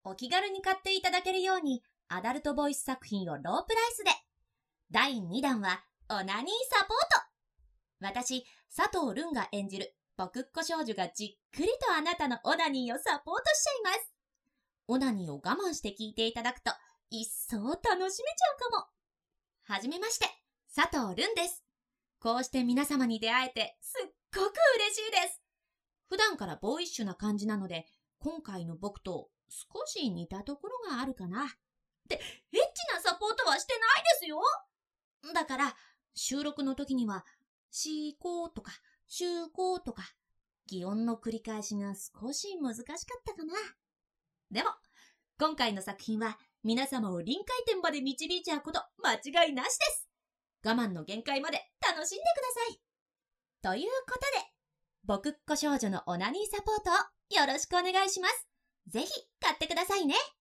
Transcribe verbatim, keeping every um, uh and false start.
お気軽に買っていただけるようにアダルトボイス作品をロープライスで。だいにだんはオナニーサポート。私、佐藤るんが演じる僕っ子少女がじっくりとあなたのオナニーをサポートしちゃいます。オナニーを我慢して聞いていただくと一層楽しめちゃうかも。はじめまして、佐藤るんです。こうして皆様に出会えてすっごく嬉しいです。普段からボーイッシュな感じなので、今回の僕と少し似たところがあるかな。で、エッチなサポートはしてないですよ。だから、収録の時には、しこうとか、しゅうこうとか、擬音の繰り返しが少し難しかったかな。でも、今回の作品は皆様を臨界点まで導いちゃうこと間違いなしです。我慢の限界まで楽しんでください。ということで、僕っ子少女のオナニーサポートをよろしくお願いします。ぜひ買ってくださいね。